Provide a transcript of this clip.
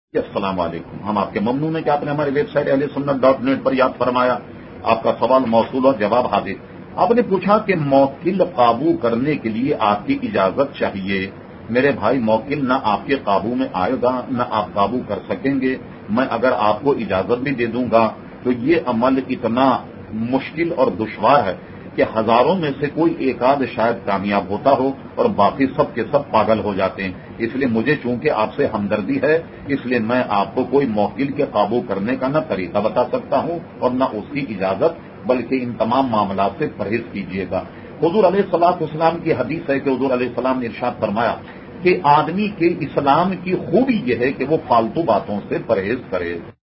अस्सलाम वालेकुम। हम आपके ममनून हैं कि आपने हमारी वेबसाइट ahlesunnat.net पर याद फरमाया। आपका सवाल मौसूल और जवाब हाजिर। आपने पूछा कि मौकिल काबू करने के लिए आपकी इजाजत चाहिए। मेरे भाई, मौकिल न आपके काबू में आएगा न आप काबू कर सकेंगे। मैं अगर आपको इजाजत भी दे दूंगा तो ये अमल इतना मुश्किल और दुश्वार है कि हजारों में से कोई एक आध शायद कामयाब होता हो और बाकी सब के सब पागल हो जाते हैं। इसलिए मुझे चूंकि आपसे हमदर्दी है, इसलिए मैं आपको कोई मौकिल के काबू करने का न तरीका बता सकता हूं और न उसकी इजाजत, बल्कि इन तमाम मामला से परहेज कीजिएगा। हुजूर अलैहिस्सलाम की हदीस है कि हुजूर अलैहिस्सलाम ने इरशाद फरमाया कि आदमी के इस्लाम की खूबी यह है कि वो फालतू बातों से परहेज करे।